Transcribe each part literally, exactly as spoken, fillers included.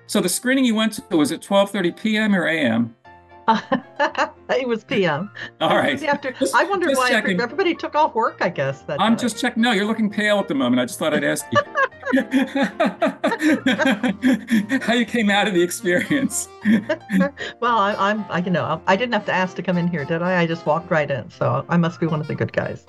So the screening you went to, was it twelve thirty p m or a m? It was P M. All It was right. the after. Just I wondered just why every- checking. everybody took off work, I guess, that I'm day. just checking. No, you're looking pale at the moment. I just thought I'd ask you. How you came out of the experience. Well, I, I'm, I, you know, I didn't have to ask to come in here, did I? I just walked right in, so I must be one of the good guys.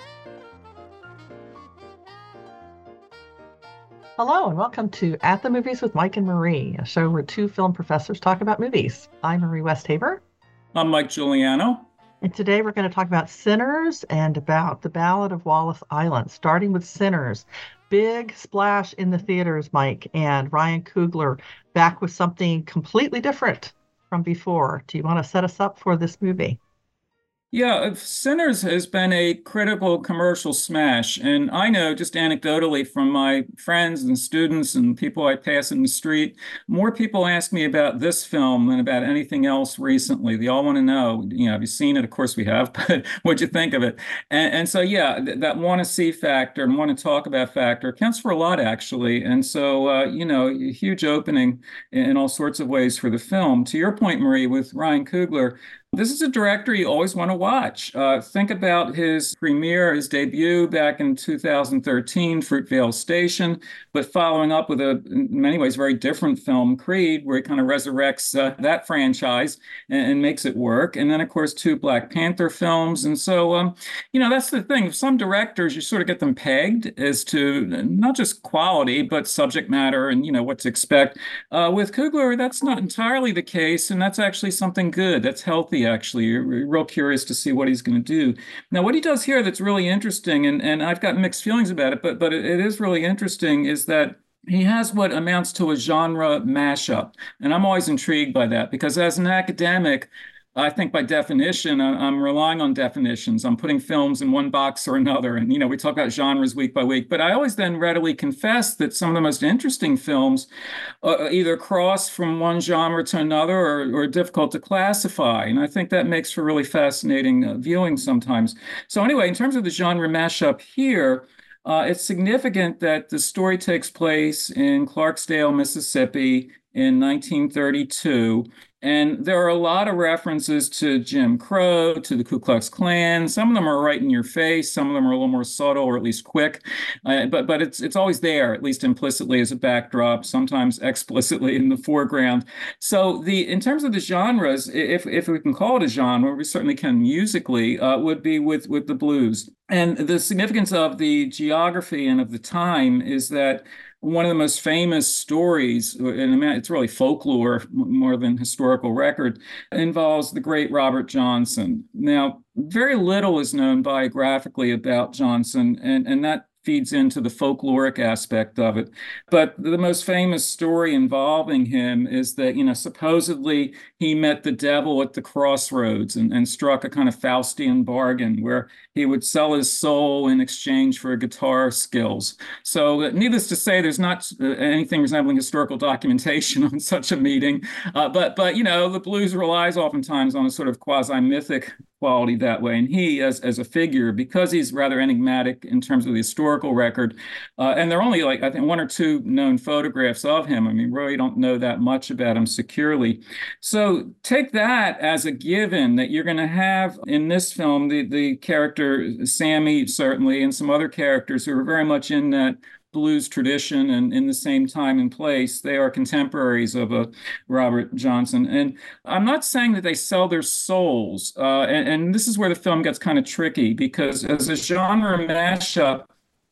Hello, and welcome to At the Movies with Mike and Marie, a show where two film professors talk about movies. I'm Marie Westhaver, I'm Mike Giuliano. and today we're going to talk about Sinners and about The Ballad of Wallace Island, starting with Sinners. Big splash in the theaters, Mike, and Ryan Coogler back with something completely different from before. Do you want to set us up for this movie? Yeah, uh, Sinners has been a critical commercial smash. And I know just anecdotally from my friends and students and people I pass in the street, more people ask me about this film than about anything else recently. They all want to know, you know, have you seen it? Of course we have, but what'd you think of it? And, and so, yeah, th that want to see factor and want to talk about factor counts for a lot, actually. And so, uh, you know, a huge opening in, in all sorts of ways for the film. To your point, Marie, with Ryan Coogler, this is a director you always want to watch. Uh, think about his premiere, his debut back in two thousand thirteen, Fruitvale Station, but following up with a, in many ways, very different film, Creed, where he kind of resurrects uh, that franchise and, and makes it work. And then, of course, two Black Panther films. And so, um, you know, that's the thing. Some directors, you sort of get them pegged as to not just quality, but subject matter and, you know, what to expect. Uh, with Coogler, that's not entirely the case, and that's actually something good. That's healthy, actually. You're real curious to see what he's going to do. Now, what he does here that's really interesting, and, and I've got mixed feelings about it, but but it, it is really interesting, is that he has what amounts to a genre mashup. And I'm always intrigued by that because as an academic, I think by definition, I- I'm relying on definitions. I'm putting films in one box or another. And, you know, we talk about genres week by week, but I always then readily confess that some of the most interesting films uh, either cross from one genre to another or, or difficult to classify. And I think that makes for really fascinating uh, viewing sometimes. So, anyway, in terms of the genre mashup here, uh, it's significant that the story takes place in Clarksdale, Mississippi in nineteen thirty-two. And there are a lot of references to Jim Crow, to the Ku Klux Klan. Some of them are right in your face. Some of them are a little more subtle or at least quick. Uh, but but it's it's always there, at least implicitly as a backdrop, sometimes explicitly in the foreground. So the in terms of the genres, if if we can call it a genre, we certainly can musically, uh, would be with with the blues. And the significance of the geography and of the time is that one of the most famous stories, and it's really folklore more than historical record, involves the great Robert Johnson. Now, very little is known biographically about Johnson, and, and that feeds into the folkloric aspect of it. But the most famous story involving him is that, you know, supposedly he met the devil at the crossroads and, and struck a kind of Faustian bargain where he would sell his soul in exchange for guitar skills. So, uh, needless to say, there's not uh, anything resembling historical documentation on such a meeting. Uh, but, but you know, the blues relies oftentimes on a sort of quasi-mythic quality that way. And he, as as a figure, because he's rather enigmatic in terms of the historical record, uh, and there are only like I think one or two known photographs of him. I mean, really don't know that much about him securely. So take that as a given that you're going to have in this film the the character Sammy certainly, and some other characters who are very much in that blues tradition and in the same time and place. They are contemporaries of a Robert Johnson. And I'm not saying that they sell their souls. Uh, and, and this is where the film gets kind of tricky because as a genre mashup,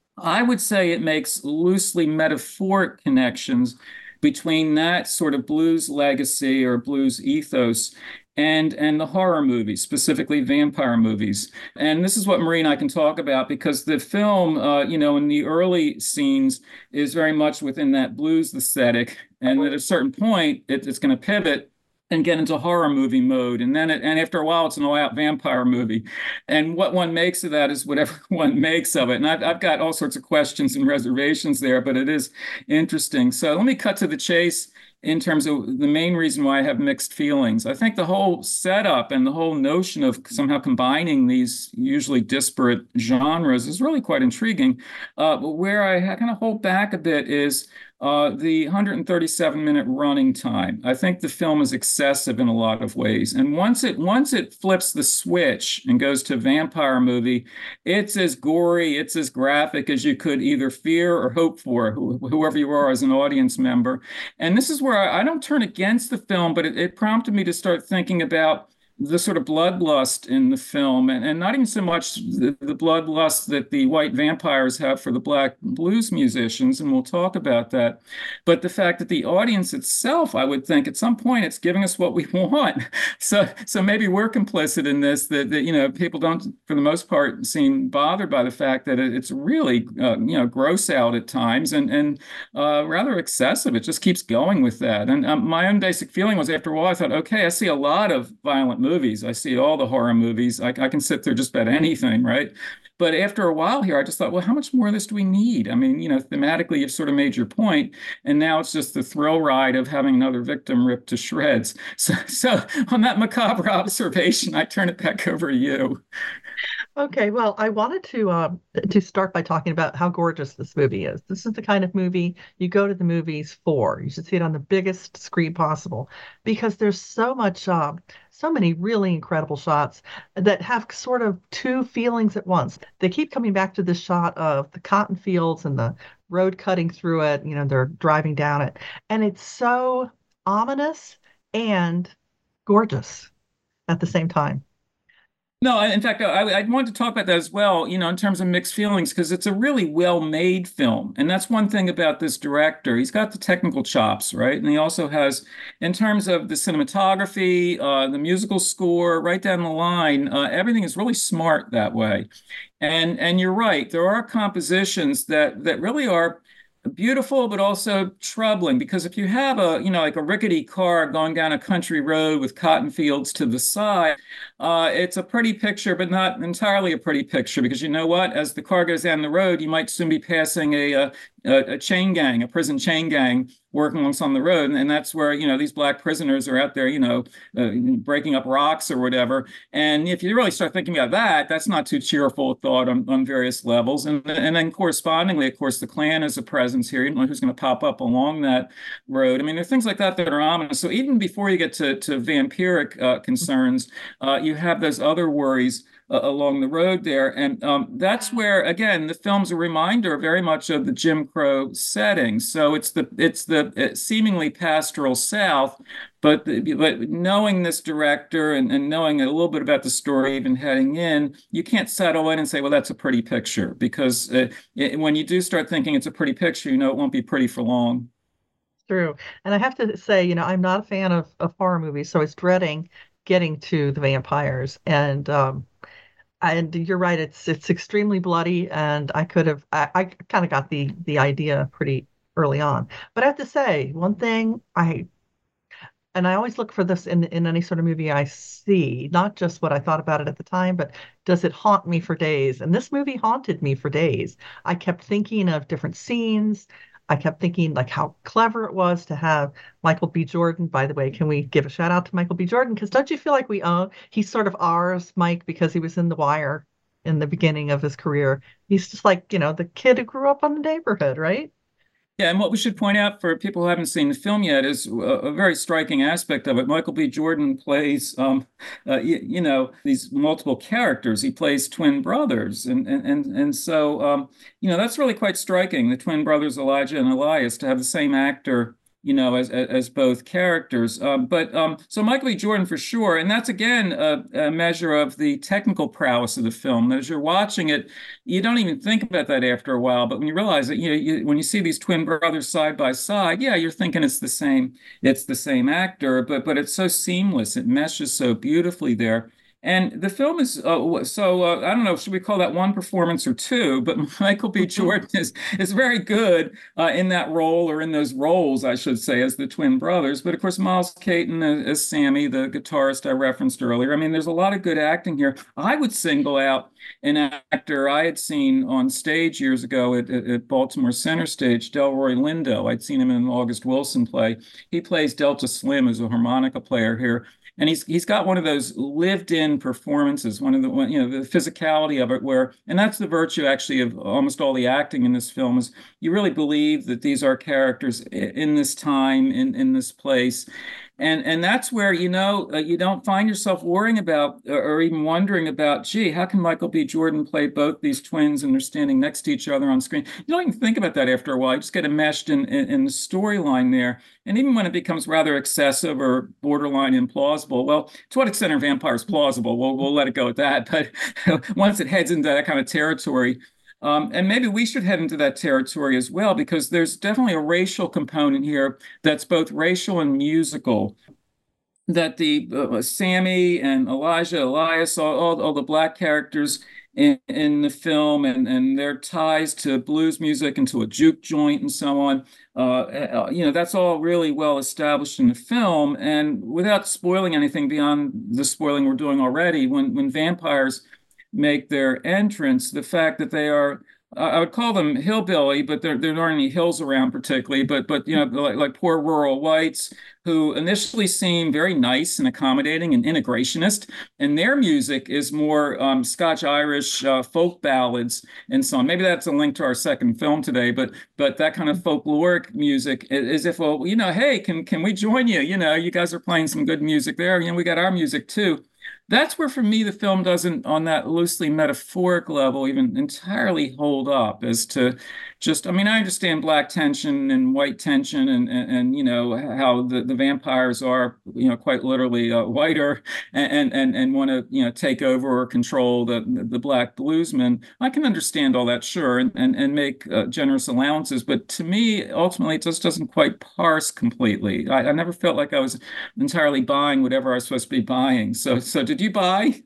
I would say it makes loosely metaphoric connections between that sort of blues legacy or blues ethos and and the horror movies, specifically vampire movies. And this is what Marie and I can talk about because the film, uh, you know, in the early scenes is very much within that blues aesthetic. And at a certain point, it, it's going to pivot and get into horror movie mode. And then it, and after a while, it's an all-out vampire movie. And what one makes of that is whatever one makes of it. And I've, I've got all sorts of questions and reservations there, but it is interesting. So let me cut to the chase. in terms of the main reason why I have mixed feelings. I think the whole setup and the whole notion of somehow combining these usually disparate genres is really quite intriguing. Uh, but where I kind of hold back a bit is uh, the one hundred thirty-seven minute running time. I think the film is excessive in a lot of ways. And once it once it flips the switch and goes to a vampire movie, it's as gory, it's as graphic as you could either fear or hope for, wh whoever you are as an audience member. And this is where I, I don't turn against the film, but it, it prompted me to start thinking about the sort of bloodlust in the film, and, and not even so much the, the bloodlust that the white vampires have for the black blues musicians, and we'll talk about that, but the fact that the audience itself, I would think, at some point, it's giving us what we want. So, so maybe we're complicit in this. That, that you know, people don't, for the most part, seem bothered by the fact that it, it's really, uh, you know, gross out at times and and uh, rather excessive. It just keeps going with that. And um, my own basic feeling was, after a while, I thought, okay, I see a lot of violent movies. I see all the horror movies. I, I can sit through just about anything, right? But after a while here, I just thought, well, how much more of this do we need? I mean, you know, thematically, you've sort of made your point, and now it's just the thrill ride of having another victim ripped to shreds. So, so on that macabre observation, I turn it back over to you. Okay, well, I wanted to um, to start by talking about how gorgeous this movie is. This is the kind of movie you go to the movies for. You should see it on the biggest screen possible because there's so much, uh, so many really incredible shots that have sort of two feelings at once. They keep coming back to this shot of the cotton fields and the road cutting through it. You know, they're driving down it, and it's so ominous and gorgeous at the same time. No, in fact, I, I wanted to talk about that as well, you know, in terms of mixed feelings, because it's a really well-made film. And that's one thing about this director. He's got the technical chops, right? And he also has, in terms of the cinematography, uh, the musical score, right down the line, uh, everything is really smart that way. And and you're right, there are compositions that that really are beautiful, but also troubling, because if you have a, you know, like a rickety car going down a country road with cotton fields to the side, uh, it's a pretty picture, but not entirely a pretty picture, because you know what? As the car goes down the road, you might soon be passing a, a, a chain gang, a prison chain gang working along the road. And, and that's where, you know, these black prisoners are out there, you know, uh, breaking up rocks or whatever. And if you really start thinking about that, that's not too cheerful a thought on, on various levels. And, and then correspondingly, of course, the Klan is a presence here. You don't know who's going to pop up along that road. I mean, there are things like that that are ominous. So even before you get to, to vampiric uh, concerns, uh, you have those other worries uh, along the road there. And um, that's where, again, the film's a reminder very much of the Jim Crow setting. So it's the it's the uh, seemingly pastoral South, but the, but knowing this director and, and knowing a little bit about the story, even heading in, you can't settle in and say, well, that's a pretty picture, because uh, it, when you do start thinking it's a pretty picture, you know it won't be pretty for long. True. And I have to say, you know, I'm not a fan of, of horror movies, so I was dreading getting to the vampires. And um and you're right, it's it's extremely bloody, and I could have I, I kind of got the the idea pretty early on. But I have to say, one thing I and I always look for this in in any sort of movie I see, not just what I thought about it at the time, but does it haunt me for days? And this movie haunted me for days. I kept thinking of different scenes. I kept thinking like how clever it was to have Michael B. Jordan. By the way, can we give a shout out to Michael B. Jordan? Because don't you feel like we own he's sort of ours, Mike, because he was in The Wire in the beginning of his career. He's just like, you know, the kid who grew up on the neighborhood, right? Yeah, and what we should point out for people who haven't seen the film yet is a, a very striking aspect of it. Michael B. Jordan plays, um, uh, you, you know, these multiple characters. He plays twin brothers, and and and and so um, you know that's really quite striking. The twin brothers Elijah and Elias, to have the same actor, you know, as as both characters. Um, but um, so Michael B. Jordan for sure, and that's again a, a measure of the technical prowess of the film. As you're watching it, you don't even think about that after a while. But when you realize that, you know, you, when you see these twin brothers side by side, yeah, you're thinking it's the same, it's the same actor, but but it's so seamless. It meshes so beautifully there. And the film is uh, so uh, I don't know, should we call that one performance or two? But Michael B. Jordan is is very good uh, in that role, or in those roles, I should say, as the twin brothers. But of course, Miles Caton as, as Sammy, the guitarist I referenced earlier. I mean, there's a lot of good acting here. I would single out an actor I had seen on stage years ago at, at, at Baltimore Center Stage, Delroy Lindo. I'd seen him in an August Wilson play. He plays Delta Slim as a harmonica player here, and he's he's got one of those lived-in performances, one of the one, you know, the physicality of it, where, and that's the virtue actually of almost all the acting in this film, is you really believe that these are characters in this time, in in this place. And and that's where, you know, uh, you don't find yourself worrying about, uh, or even wondering about, gee, how can Michael B. Jordan play both these twins and they're standing next to each other on screen? You don't even think about that after a while. You just get enmeshed in, in, in the storyline there. And even when it becomes rather excessive or borderline implausible, well, to what extent are vampires plausible? We'll, we'll let it go at that. But once it heads into that kind of territory, um, and maybe we should head into that territory as well, because there's definitely a racial component here that's both racial and musical. That the uh, Sammy and Elijah, Elias, all, all, all the black characters in, in the film, and, and their ties to blues music and to a juke joint and so on. Uh, uh, you know, that's all really well established in the film. And without spoiling anything beyond the spoiling we're doing already, when, when vampires make their entrance, the fact that they are, uh, I would call them hillbilly, but there, there aren't any hills around particularly, but, but you know, like, like poor rural whites who initially seem very nice and accommodating and integrationist, and their music is more um, Scotch-Irish uh, folk ballads and so on. Maybe that's a link to our second film today, but but that kind of folkloric music, as if, well, you know, hey, can can we join you? You know, you guys are playing some good music there. You know, we got our music too. That's where, for me, the film doesn't, on that loosely metaphoric level, even entirely hold up as to just, I mean, I understand black tension and white tension, and, and, and you know, how the, the vampires are, you know, quite literally uh, whiter, and, and, and want to, you know, take over or control the, the black bluesmen. I can understand all that, sure, and, and, and make uh, generous allowances. But to me, ultimately, it just doesn't quite parse completely. I, I never felt like I was entirely buying whatever I was supposed to be buying. So, so did you buy?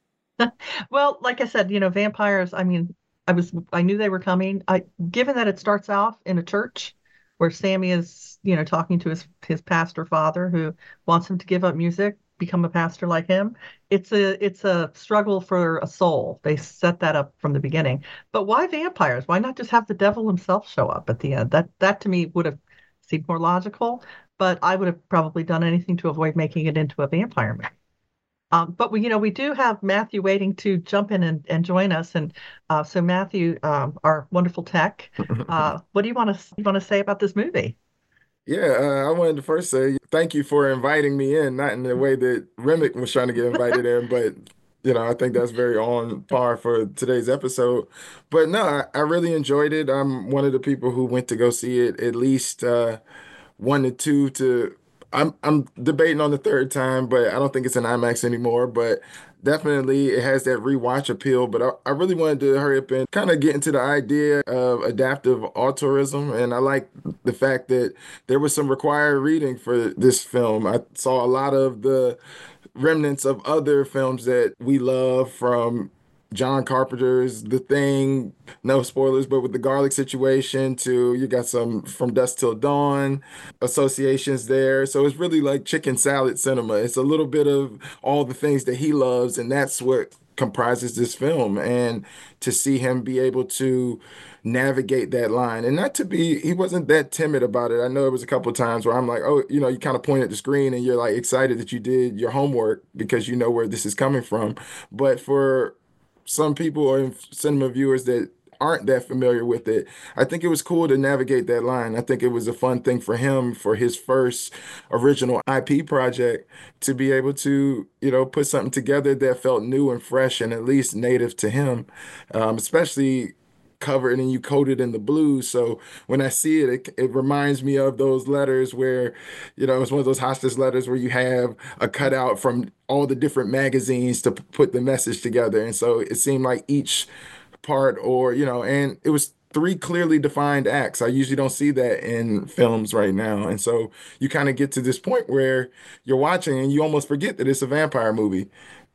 Well, like I said, you know, vampires, I mean, I was I knew they were coming. I given that it starts off in a church where Sammy is, you know, talking to his his pastor father who wants him to give up music, become a pastor like him. It's a it's a struggle for a soul. They set that up from the beginning. But why vampires? Why not just have the devil himself show up at the end? That that to me would have seemed more logical, but I would have probably done anything to avoid making it into a vampire movie. Um, but we, you know, we do have Matthew waiting to jump in and, and join us. And uh, so, Matthew, um, our wonderful tech, uh, what do you want to you want to say about this movie? Yeah, uh, I wanted to first say thank you for inviting me in, not in the way that Remick was trying to get invited in, but you know, I think that's very on par for today's episode. But no, I, I really enjoyed it. I'm one of the people who went to go see it at least uh, one to two to I'm I'm debating on the third time, but I don't think it's an IMAX anymore. But definitely it has that rewatch appeal. But I, I really wanted to hurry up and kind of get into the idea of adaptive altruism. And I like the fact that there was some required reading for this film. I saw a lot of the remnants of other films that we love, from John Carpenter's The Thing, no spoilers, but with the garlic situation, to you got some From Dusk Till Dawn associations there. So it's really like chicken salad cinema. It's a little bit of all the things that he loves, and that's what comprises this film. And to see him be able to navigate that line, and not to be, he wasn't that timid about it. I know it was a couple of times where I'm like, oh, you know, you kind of point at the screen and you're like excited that you did your homework because you know where this is coming from. But for some people or cinema viewers that aren't that familiar with it, I think it was cool to navigate that line. I think it was a fun thing for him, for his first original I P project, to be able to, you know, put something together that felt new and fresh and at least native to him, um, especially covered and you coated in the blues. So when I see it, it, it reminds me of those letters where, you know, it's one of those hostage letters where you have a cutout from all the different magazines to p- put the message together. And so it seemed like each part, or, you know, and it was three clearly defined acts. I usually don't see that in films right now. And so you kind of get to this point where you're watching and you almost forget that it's a vampire movie.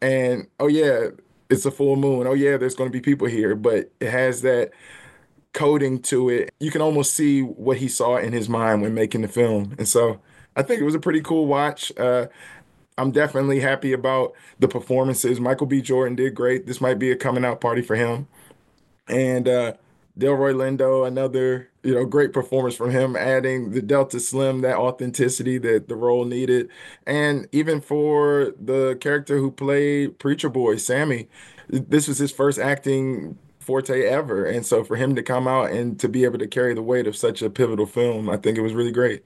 and oh yeah, it's a full moon. Oh yeah, there's going to be people here, but it has that coding to it. You can almost see what he saw in his mind when making the film. And so I think it was a pretty cool watch. Uh, I'm definitely happy about the performances. Michael B. Jordan did great. This might be a coming out party for him. And uh, Delroy Lindo, another, you know, great performance from him, adding the Delta Slim, that authenticity that the role needed. And even for the character who played Preacher Boy, Sammy, this was his first acting forte ever. And so for him to come out and to be able to carry the weight of such a pivotal film, I think it was really great.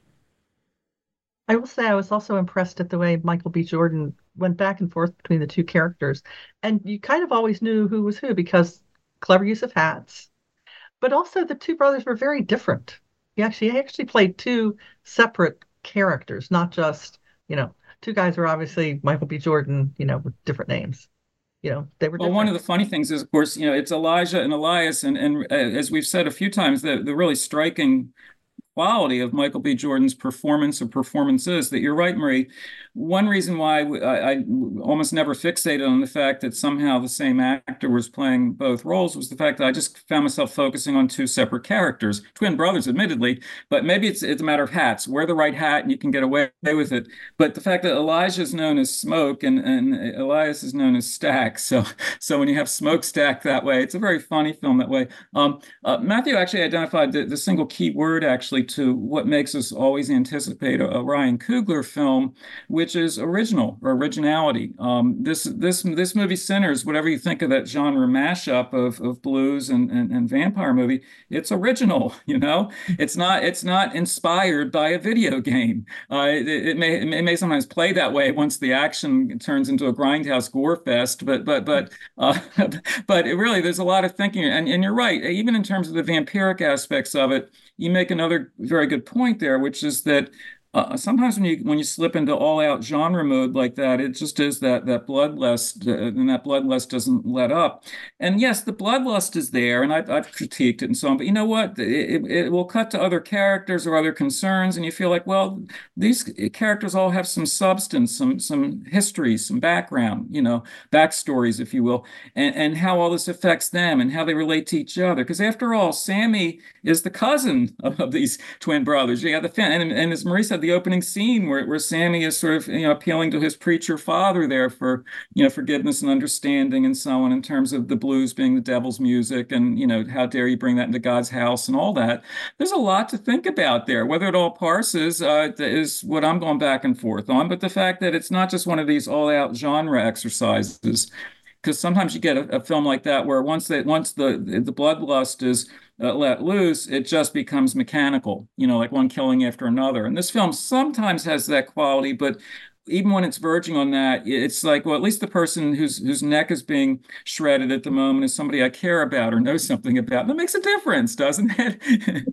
I will say I was also impressed at the way Michael B. Jordan went back and forth between the two characters. And you kind of always knew who was who because clever use of hats. But also the two brothers were very different. He actually he actually played two separate characters, not just, you know, two guys were obviously Michael B. Jordan, you know, with different names. You know, they were Well, one different. of the funny things is, of course, you know, it's Elijah and Elias, and and uh, as we've said a few times, the the really striking quality of Michael B. Jordan's performance or performances that you're right, Marie. One reason why I, I almost never fixated on the fact that somehow the same actor was playing both roles was the fact that I just found myself focusing on two separate characters, twin brothers, admittedly, but maybe it's it's a matter of hats. Wear the right hat and you can get away with it. But the fact that Elijah is known as Smoke and, and Elias is known as Stack, so so when you have Smokestack that way, it's a very funny film that way. Um, uh, Matthew actually identified the, the single key word actually to what makes us always anticipate a, a Ryan Coogler film, which is original or originality. Um, this this this movie Sinners, whatever you think of that genre mashup of, of blues and, and, and vampire movie, it's original. You know, it's not it's not inspired by a video game. Uh, it, it may it may sometimes play that way once the action turns into a grindhouse gore fest, but but but uh, but it really there's a lot of thinking, and and you're right. Even in terms of the vampiric aspects of it, you make another very good point there, which is that uh, sometimes when you when you slip into all out genre mode like that, it just is that that bloodlust, uh, and that bloodlust doesn't let up. And yes, the bloodlust is there, and I've, I've critiqued it and so on. But you know what? It, it, it will cut to other characters or other concerns, and you feel like, well, these characters all have some substance, some some history, some background, you know, backstories, if you will, and and how all this affects them and how they relate to each other. Because after all, Sammy is the cousin of, of these twin brothers. You got the fan, and, and as Marie said, the opening scene where, where Sammy is sort of, you know, appealing to his preacher father there for, you know, forgiveness and understanding and so on, in terms of the blues being the devil's music, and, you know, how dare you bring that into God's house and all that. There's a lot to think about there. Whether it all parses uh, is what I'm going back and forth on, but the fact that it's not just one of these all-out genre exercises, because sometimes you get a, a film like that where once they once the the bloodlust is uh, let loose, it just becomes mechanical, you know, like one killing after another. And this film sometimes has that quality, but even when it's verging on that, it's like, well, at least the person whose whose neck is being shredded at the moment is somebody I care about or know something about. That makes a difference, doesn't it?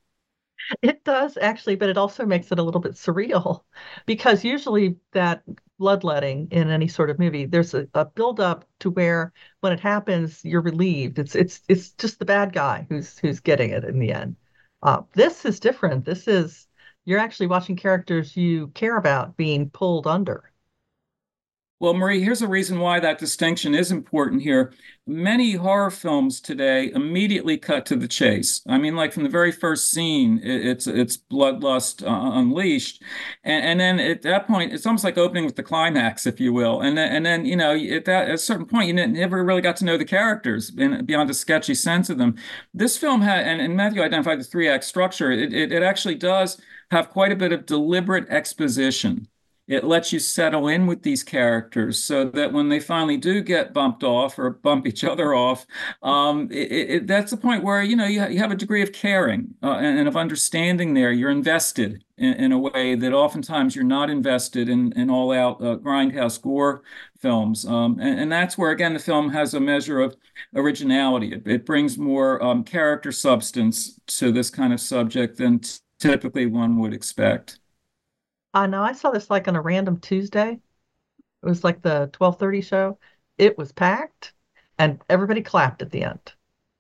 It does actually, but it also makes it a little bit surreal because usually that bloodletting in any sort of movie, there's a, a build up to where when it happens, you're relieved. It's it's it's just the bad guy who's who's getting it in the end. Uh, this is different. This is you're actually watching characters you care about being pulled under. Well, Marie, here's a reason why that distinction is important here. Many horror films today immediately cut to the chase. I mean, like from the very first scene, it, it's it's bloodlust uh, unleashed, and, and then at that point, it's almost like opening with the climax, if you will. And then, and then you know, at that at a certain point, you never really got to know the characters in, beyond a sketchy sense of them. This film had, and, and Matthew identified the three act structure. It, it it actually does have quite a bit of deliberate exposition. It lets you settle in with these characters so that when they finally do get bumped off or bump each other off, um, it, it, that's the point where, you know, you, ha you have a degree of caring uh, and, and of understanding there. You're invested in, in a way that oftentimes you're not invested in, in all-out uh, grindhouse gore films. Um, and, and that's where, again, the film has a measure of originality. It, it brings more um, character substance to this kind of subject than typically one would expect. I know I saw this like on a random Tuesday. It was like the twelve thirty show. It was packed and everybody clapped at the end.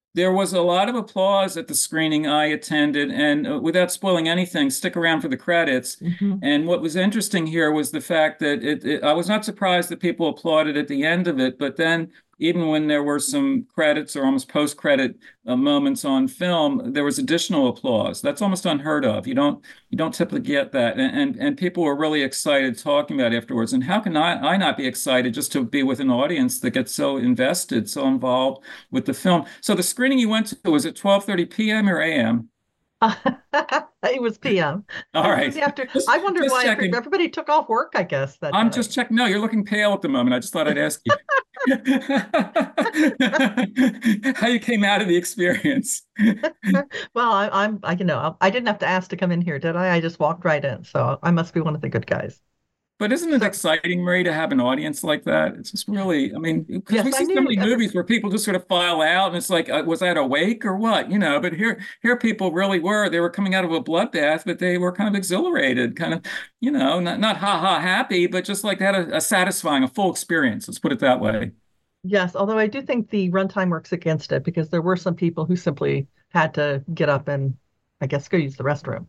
There was a lot of applause at the screening I attended, and uh, without spoiling anything, stick around for the credits. Hmm. And what was interesting here was the fact that it, it, I was not surprised that people applauded at the end of it, but then even when there were some credits or almost post-credit uh, moments on film, there was additional applause. That's almost unheard of. You don't you don't typically get that, and and, and people were really excited talking about it afterwards. And how can I, I not be excited just to be with an audience that gets so invested, so involved with the film? So the screening you went to, was it twelve thirty p m or a m? It was P M. All It was right. after. Just I wondered just why every- checking. everybody took off work, I guess, that I'm day. just checking. No, you're looking pale at the moment. I just thought I'd ask you how you came out of the experience. Well, I, I'm, I, you know, I didn't have to ask to come in here, did I? I just walked right in. So I must be one of the good guys. But isn't it So, exciting, Marie, to have an audience like that? It's just really, I mean, because yes, we I see so knew many at the, movies where people just sort of file out, and it's like, uh, was that a wake or what? You know, but here, here people really were. They were coming out of a bloodbath, but they were kind of exhilarated, kind of, you know, not not ha ha happy, but just like they had a, a satisfying, a full experience. Let's put it that way. yes, although I do think the runtime works against it because there were some people who simply had to get up and, I guess, go use the restroom.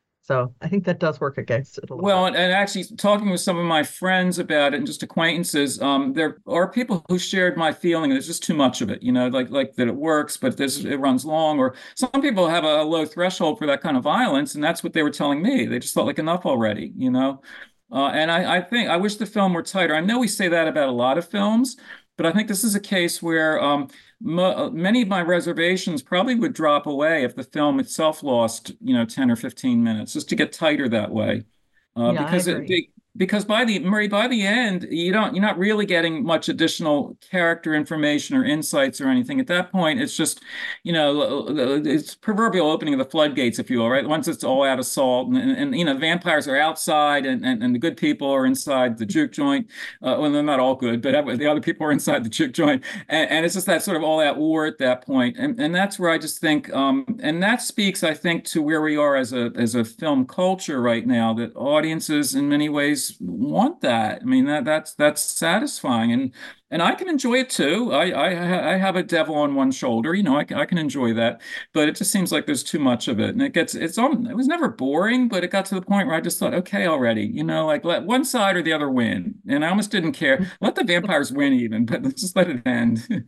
So I think that does work against it a little Well, bit. and, and actually talking with some of my friends about it and just acquaintances, um, there are people who shared my feeling there's just too much of it, you know, like like that it works, but this it runs long. Or some people have a low threshold for that kind of violence, and that's what they were telling me. They just felt like enough already, you know. Uh, and I, I think I wish the film were tighter. I know we say that about a lot of films, but I think this is a case where um, mo many of my reservations probably would drop away if the film itself lost, you know, ten or fifteen minutes, just to get tighter that way. Uh, Yeah, I because it agree. be, because by the Murray, by the end, you don't you're not really getting much additional character information or insights or anything. At that point, it's just, you know, it's proverbial opening of the floodgates, if you will, right? Once it's all out of salt, and, and, and you know, vampires are outside, and, and and the good people are inside the juke joint. Uh, well, they're not all good, but the other people are inside the juke joint, and, and it's just that sort of all out war at that point, and and that's where I just think, um, and that speaks, I think, to where we are as a as a film culture right now. That audiences, in many ways, want that. I mean, that that's that's satisfying, and and I can enjoy it too. I I I have a devil on one shoulder, you know. I can, I can enjoy that, but it just seems like there's too much of it, and it gets it's on. It was never boring, but it got to the point where I just thought, okay, already, you know, like let one side or the other win, and I almost didn't care. Let the vampires win even, but let's just let it end.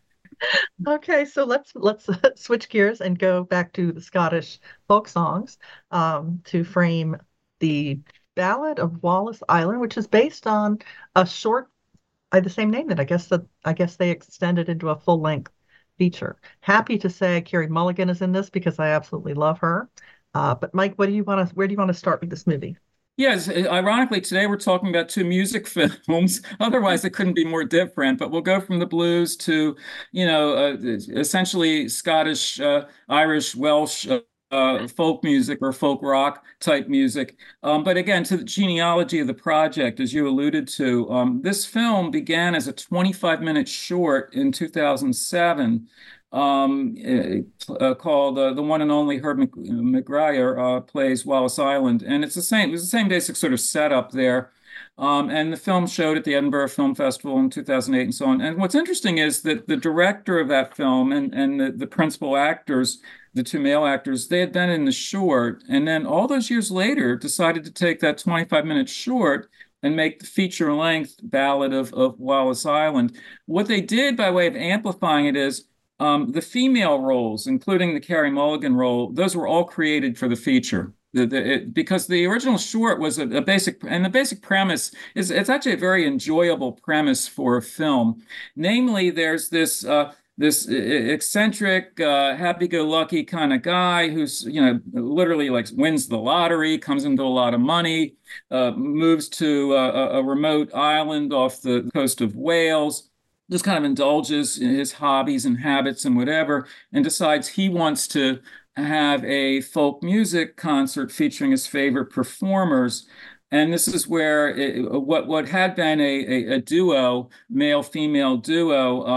Okay, so let's let's switch gears and go back to the Scottish folk songs um, to frame the Ballad of Wallace Island, which is based on a short by the same name that I guess that I guess they extended into a full length feature. Happy to say Carey Mulligan is in this because I absolutely love her. Uh, but Mike, what do you want to where do you want to start with this movie? Yes, ironically, today we're talking about two music films. Otherwise, it couldn't be more different. But we'll go from the blues to, you know, uh, essentially Scottish, uh, Irish, Welsh uh, uh, folk music or folk rock type music. Um, but again, to the genealogy of the project, as you alluded to, um, this film began as a twenty-five minute short in two thousand seven, um, uh, called uh, The One and Only Herb Mc McGuire uh, Plays Wallace Island. And it's the same, it was the same basic sort of setup there. Um, and the film showed at the Edinburgh Film Festival in two thousand eight and so on. And what's interesting is that the director of that film and, and the, the principal actors, the two male actors, they had been in the short. And then all those years later, decided to take that twenty-five minute short and make the feature length Ballad of, of Wallace Island. What they did by way of amplifying it is um, the female roles, including the Carey Mulligan role, those were all created for the feature. The, the, it, because the original short was a, a basic, and the basic premise is it's actually a very enjoyable premise for a film. Namely, there's this uh, this eccentric, uh, happy-go-lucky kind of guy who's, you know, literally like wins the lottery, comes into a lot of money, uh, moves to a, a remote island off the coast of Wales, just kind of indulges in his hobbies and habits and whatever, and decides he wants to have a folk music concert featuring his favorite performers. And this is where it, what what had been a, a, a duo, male female duo, um,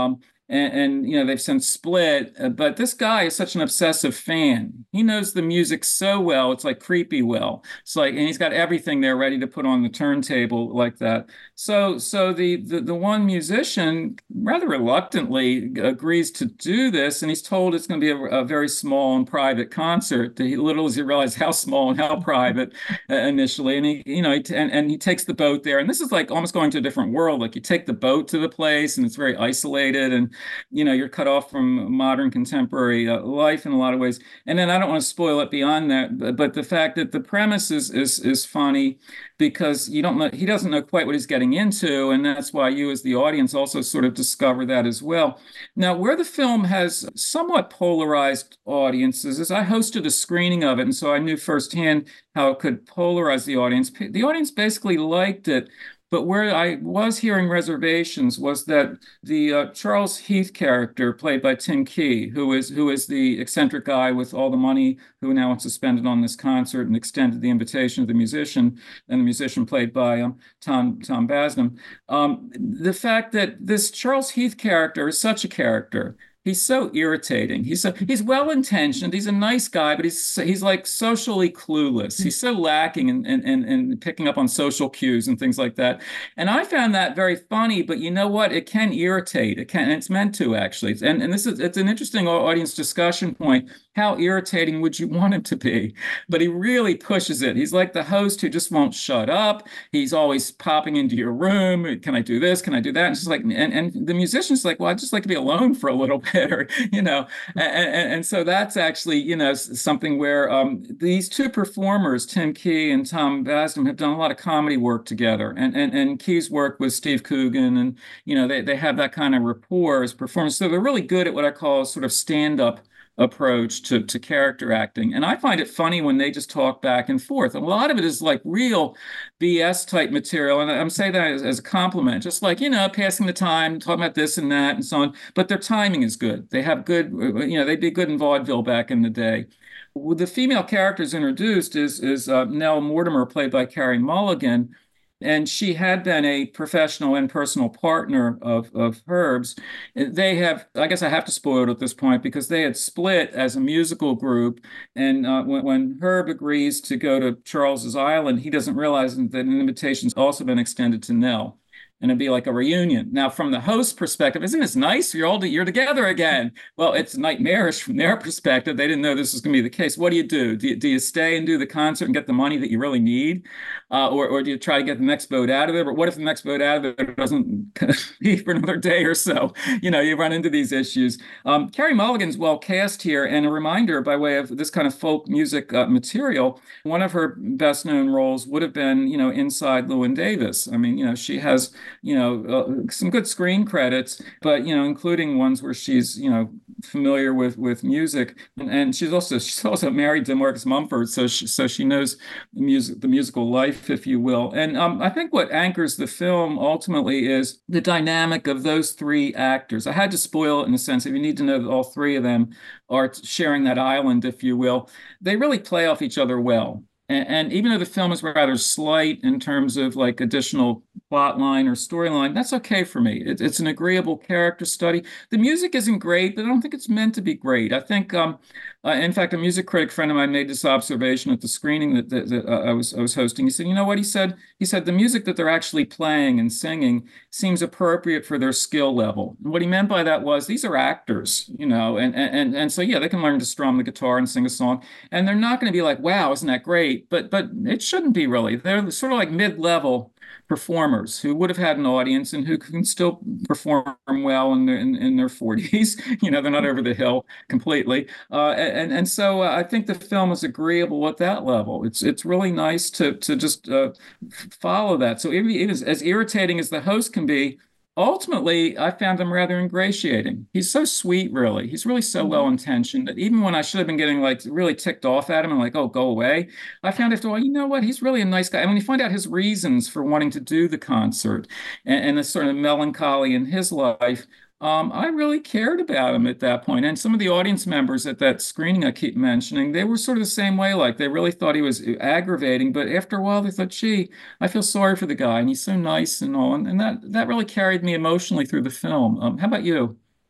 and, and you know they've since split. Uh, but this guy is such an obsessive fan. He knows the music so well; it's like creepy well. It's like, and he's got everything there ready to put on the turntable like that. So, so the the, the one musician rather reluctantly agrees to do this, and he's told it's going to be a, a very small and private concert. He little does he realize how small and how private uh, initially, and he, you know, he, and and he takes the boat there, and this is like almost going to a different world. Like you take the boat to the place, and it's very isolated, and you know you're cut off from modern contemporary uh, life in a lot of ways. And then I don't want to spoil it beyond that, but, but the fact that the premise is is is funny because you don't know he doesn't know quite what he's getting into, and that's why you as the audience also sort of discover that as well. Now, where the film has somewhat polarized audiences is I hosted a screening of it, and so I knew firsthand how it could polarize the audience. The audience basically liked it, but where I was hearing reservations was that the uh, Charles Heath character, played by Tim Key, who is who is the eccentric guy with all the money, who now wants to spend it on this concert and extended the invitation to the musician, and the musician played by um, Tom Tom Basnam. Um, the fact that this Charles Heath character is such a character. He's so irritating. He's so, he's well intentioned. He's a nice guy, but he's he's like socially clueless. He's so lacking in, in, in, in picking up on social cues and things like that. And I found that very funny. But you know what? It can irritate. It can. And it's meant to actually. And and this is it's an interesting audience discussion point. How irritating would you want him to be? But he really pushes it. He's like the host who just won't shut up. He's always popping into your room. Can I do this? Can I do that? And it's just like, and, and the musician's like, well, I'd just like to be alone for a little bit, or, you know, and, and, and so that's actually, you know, something where um, these two performers, Tim Key and Tom Basnam, have done a lot of comedy work together. And, and, and Key's work with Steve Coogan, and, you know, they, they have that kind of rapport as performers. So they're really good at what I call sort of stand-up approach to, to character acting. And I find it funny when they just talk back and forth. And a lot of it is like real B S type material. And I'm saying that as, as a compliment, just like, you know, passing the time, talking about this and that and so on. But their timing is good. They have good, you know, they'd be good in vaudeville back in the day. The female characters introduced is, is uh, Nell Mortimer, played by Carey Mulligan. And she had been a professional and personal partner of, of Herb's. They have, I guess I have to spoil it at this point, because they had split as a musical group. And uh, when, when Herb agrees to go to Charles's Island, he doesn't realize that an invitation's also been extended to Nell. And it'd be like a reunion. Now, from the host perspective, isn't this nice? You're all you're together again. Well, it's nightmarish from their perspective. They didn't know this was going to be the case. What do you do? Do you, do you stay and do the concert and get the money that you really need, uh, or or do you try to get the next boat out of it? But what if the next boat out of it doesn't leave for another day or so? You know, you run into these issues. Um, Carey Mulligan's well cast here, and a reminder by way of this kind of folk music uh, material. One of her best known roles would have been, you know, inside Llewyn Davis. I mean, you know, she has, you know, uh, some good screen credits, but, you know, including ones where she's, you know, familiar with with music, and, and she's also she's also married to Marcus Mumford, so she, so she knows the music, the musical life, if you will. And um, I think what anchors the film ultimately is the dynamic of those three actors. I had to spoil it in the sense if you need to know that all three of them are sharing that island, if you will. They really play off each other well. And, and even though the film is rather slight in terms of like additional plot line or storyline, that's okay for me. It, it's an agreeable character study. The music isn't great, but I don't think it's meant to be great. I think, um, uh, in fact, a music critic friend of mine made this observation at the screening that, that, that uh, I was I was hosting. He said, "You know what?" He said, "He said the music that they're actually playing and singing seems appropriate for their skill level." And what he meant by that was these are actors, you know, and and and so yeah, they can learn to strum the guitar and sing a song, and they're not going to be like, "Wow, isn't that great?" But but it shouldn't be really. They're sort of like mid-level performers who would have had an audience and who can still perform well in their in, in their forties. You know, they're not over the hill completely. Uh, and and so uh, I think the film is agreeable at that level. It's it's really nice to to just uh, follow that. So even, even as, as irritating as the host can be, ultimately, I found him rather ingratiating. He's so sweet, really. He's really so well intentioned that even when I should have been getting like really ticked off at him and like, oh, go away, I found after a while, you know what? He's really a nice guy. And when you find out his reasons for wanting to do the concert and, and the sort of melancholy in his life, um, I really cared about him at that point. And some of the audience members at that screening I keep mentioning, they were sort of the same way. Like they really thought he was aggravating, but after a while they thought, gee, I feel sorry for the guy and he's so nice and all. And, and that that really carried me emotionally through the film. Um, how about you?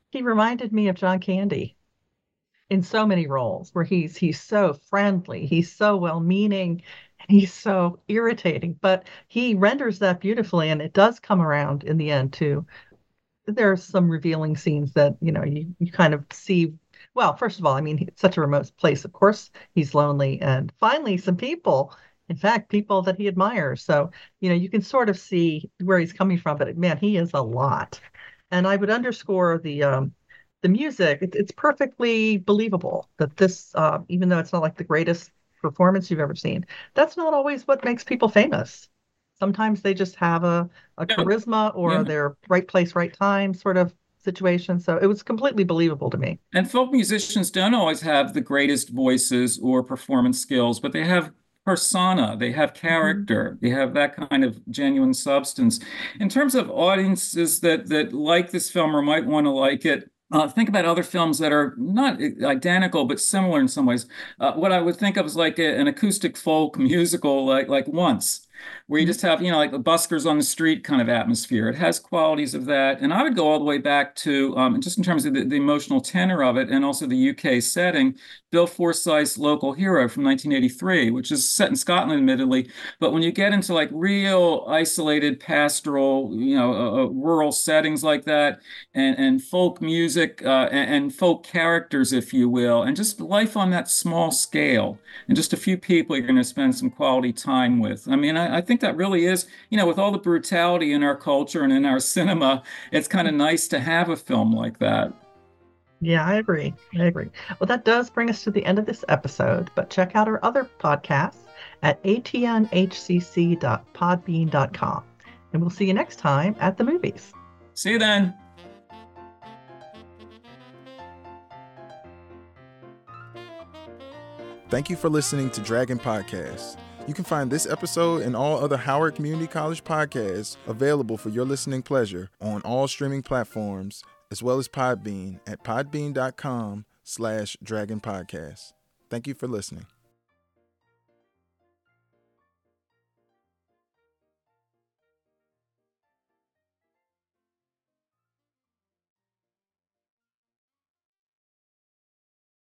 He reminded me of John Candy in so many roles where he's he's so friendly, he's so well-meaning, and he's so irritating, but he renders that beautifully, and it does come around in the end too. There's some revealing scenes that, you know, you, you kind of see. Well, first of all, I mean, it's such a remote place. Of course, he's lonely. And finally, some people, in fact, people that he admires. So, you know, you can sort of see where he's coming from, but man, he is a lot. And I would underscore the um, the music. It, it's perfectly believable that this, uh, even though it's not like the greatest performance you've ever seen, that's not always what makes people famous. Sometimes they just have a, a Yeah, charisma or yeah. they're right place, right time sort of situation. So it was completely believable to me. And folk musicians don't always have the greatest voices or performance skills, but they have persona, they have Mhm. character, they have that kind of genuine substance. In terms of audiences that that like this film or might want to like it, uh, think about other films that are not identical but similar in some ways. Uh, what I would think of is like a, an acoustic folk musical, like like Once, where you Mhm. just have, you know, like the buskers on the street kind of atmosphere. It has qualities of that. And I would go all the way back to, um, just in terms of the, the emotional tenor of it and also the U K setting, Bill Forsyth's Local Hero from nineteen eighty-three, which is set in Scotland, admittedly. But when you get into like real isolated pastoral, you know, uh, uh, rural settings like that, and, and folk music uh, and, and folk characters, if you will, and just life on that small scale, and just a few people you're going to spend some quality time with. I mean, I, I think that really is, you know, with all the brutality in our culture and in our cinema, it's kind of nice to have a film like that. Yeah, I agree. I agree. Well, that does bring us to the end of this episode, but check out our other podcasts at a t n h c c dot podbean dot com. And we'll see you next time at the movies. See you then. Thank you for listening to Dragon Podcast. You can find this episode and all other Howard Community College podcasts available for your listening pleasure on all streaming platforms, as well as Podbean at podbean dot com slash Dragon Podcast. Thank you for listening.